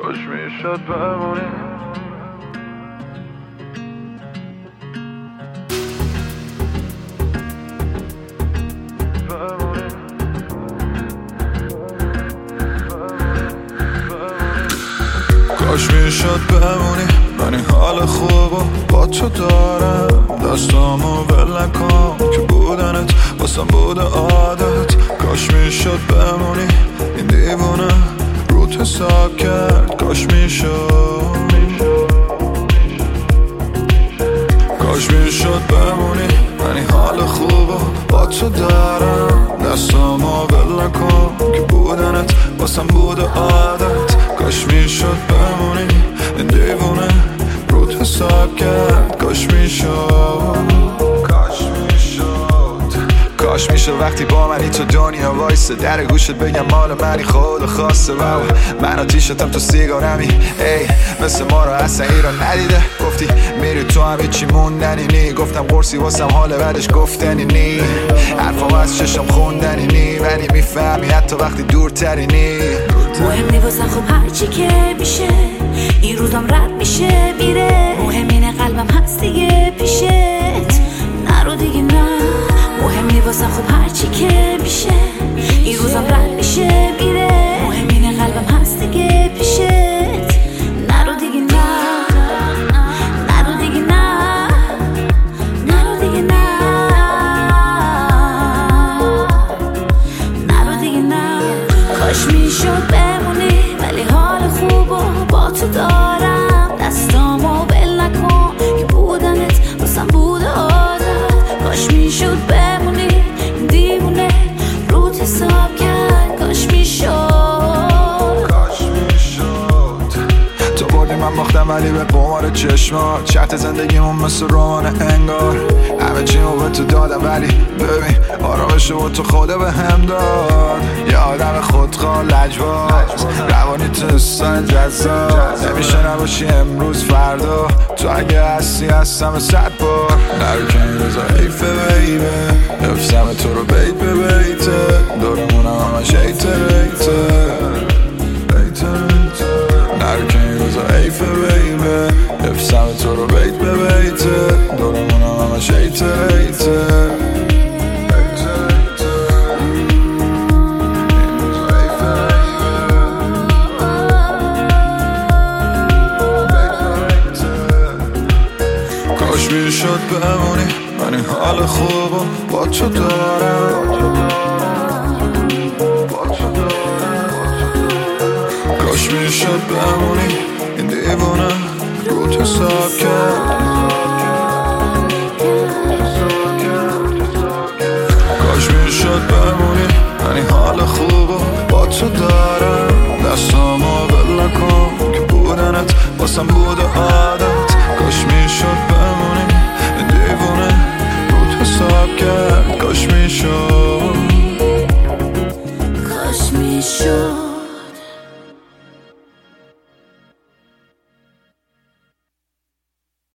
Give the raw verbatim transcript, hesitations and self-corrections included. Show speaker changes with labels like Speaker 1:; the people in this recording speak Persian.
Speaker 1: کاش میشد بمونی. کاش میشد بمونی، من این حال خوبو با تو دارم. دستامو ول نکن که بودنت واسم بوده عادت. کاش میشد بمونی، این دیوونه روت حساب کرد. کاش میشد، کاش میشد بمونی، من این حال خوبو با تو دارم. دستامو ول نکن که بودنت واسم بوده عادت. کاش میشد بمونی، این دیوونه روت حساب کرد. کاش میشد، کاش میشد، کاش میشد وقتی با منی تو دنیا وایسه. در گوشت بگم مال منی خود خواسته. و من آتیشتم تو سیگارمی، ای مثل ما رو اصلا ایران ندیده. گفتی میری تو هم چی موندنی نی. گفتم قرصی واسم حال بعدش گفتنی نی. حرفام از چشم خوندنی نی، ولی میفهمی حتی وقتی دورتری نی.
Speaker 2: مهم نی واسم خب هرچی که میشه، این روزم رد میشه میره. مهم اینه قلبم هست دیگه پیشت، نرو دیگه نه. مهم نی واسم خب هرچی که میشه، این روزم رد میشه میره. مهم اینه قلبم هست دیگه پیشت، نرو دیگه نه. نرو دیگه نه، نرو دیگه نه، نرو دیگه نه. کاش میشد بمونی، ولی حال خوبو با تو دارم. دستامو ول نکن که بودنت واسم بوده عادت. کاش میشد بمونی، این دیوونه روت حساب کرد. کاش میشد،
Speaker 1: کاش میشد. تو بردی من باختم ولی به قمار چشمات. شرط زندگیمون مثل رمان انگار. همه چیمو به تو دادم ولی ببین آرامشو با تو خدا به هم داد. یه آدم خودخواه لجباز، روانی تو استایل جذاب. نمیشه نباشی امروز فردا، تو اگه هستی هستم صد بار. نرو که این روزا حیفه بیبه، حفظم تو رو بیت به بیته. دورمونم همش ایته بیته. نرو که این روزا حیفه بیبه، حفظم تو رو بیت به بیته. دورمونم همش ایته بیته. کاش میشد بمونی، من این حال خوبو با تو دارم. کاش میشد بمونی، این دیوونه روت حساب کرد. کاش میشد بمونی، من این حال خوبو با تو دارم. دستامو ول نکن که بودنت واسم بوده عادت. کاش میشد بمونی، این دیوونه روت حساب کرد. کاش میشد.